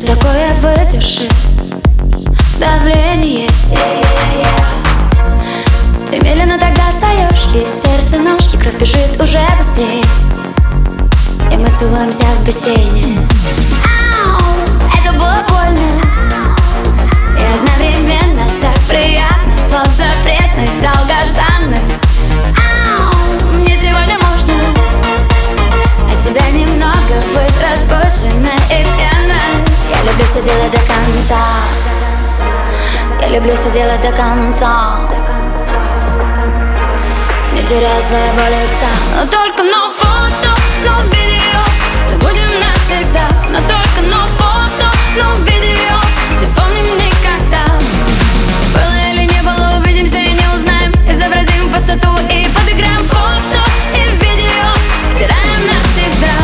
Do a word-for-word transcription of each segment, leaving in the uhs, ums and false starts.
такое выдержит давление? Ты медленно тогда встаешь, и сердце нож, и кровь бежит уже быстрее, и мы целуемся в бассейне. Ау, это было больно и одновременно так приятно. Вот запретный, долгожданный. Ау, мне сегодня можно от тебя немного быть распущенной и пьяной. Я люблю все делать до конца. Я люблю все делать до конца, не теряя своего лица. Но только но фото, но видео забудем навсегда. Но только но фото, но видео не вспомним никогда. Было или не было, увидимся и не узнаем. Изобразим пустоту и подыграем. Фото и видео стираем навсегда.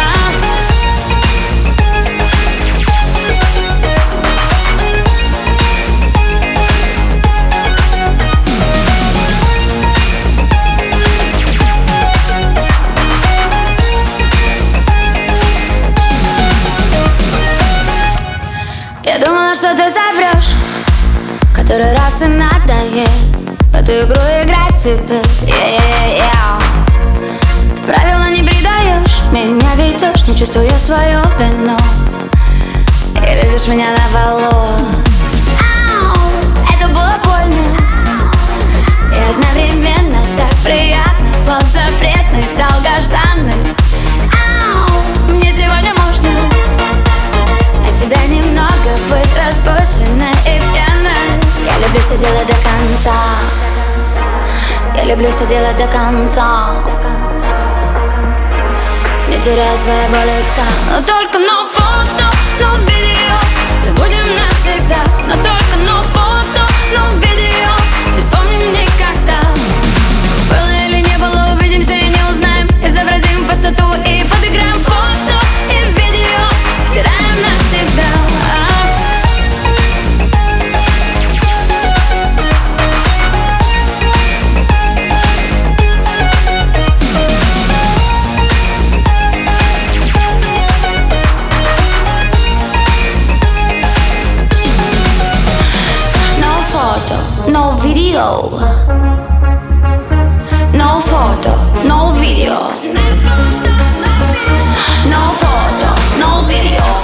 Я думала, что ты соврешь, который раз и надоест в эту игру играть тебе. Yeah-yeah-yeah. Ты правила не предаешь, меня ведешь, не чувствуя свою вину, и любишь меня на балу. Ау, это было больно и одновременно так приятно. Вот запретный, долгожданный. Ау, мне сегодня можно от тебя немного быть распущенной и пьяной. Я люблю все делать до конца. Я люблю все делать до конца, не теряя своего лица. Но только но фото, но видео забудем навсегда. Но только но фото, но видео не вспомним никогда. Было или не было, увидимся и не узнаем. Изобразим пустоту и подыграем. Фото и видео стираем навсегда. No video, no photo, no video, no photo, no video.